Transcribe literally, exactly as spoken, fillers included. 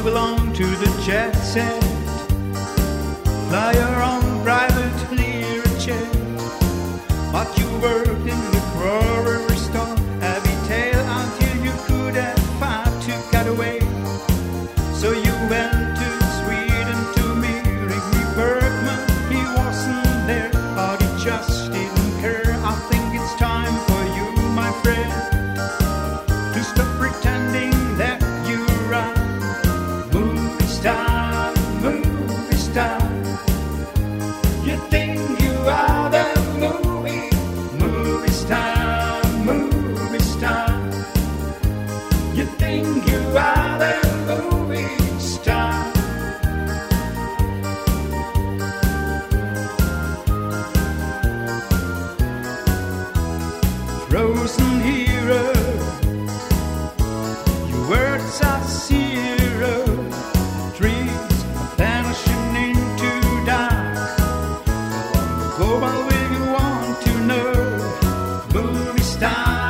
belong to the jet set. Fly your own private Learjet. But you worked in the grocery store, heavy tail until you could afford to cut away. So you went to Sweden to meet Ingrid Bergman. He wasn't there, but he just didn't care. I think it's time for you, my friend, to stop pretending that you're a movie star, movie star. You think you are the movie, movie star, movie star. You think you are the movie star. Frozen hero, your words are zero. Trees are vanishing into dark. Go by where you want to know. Movie star.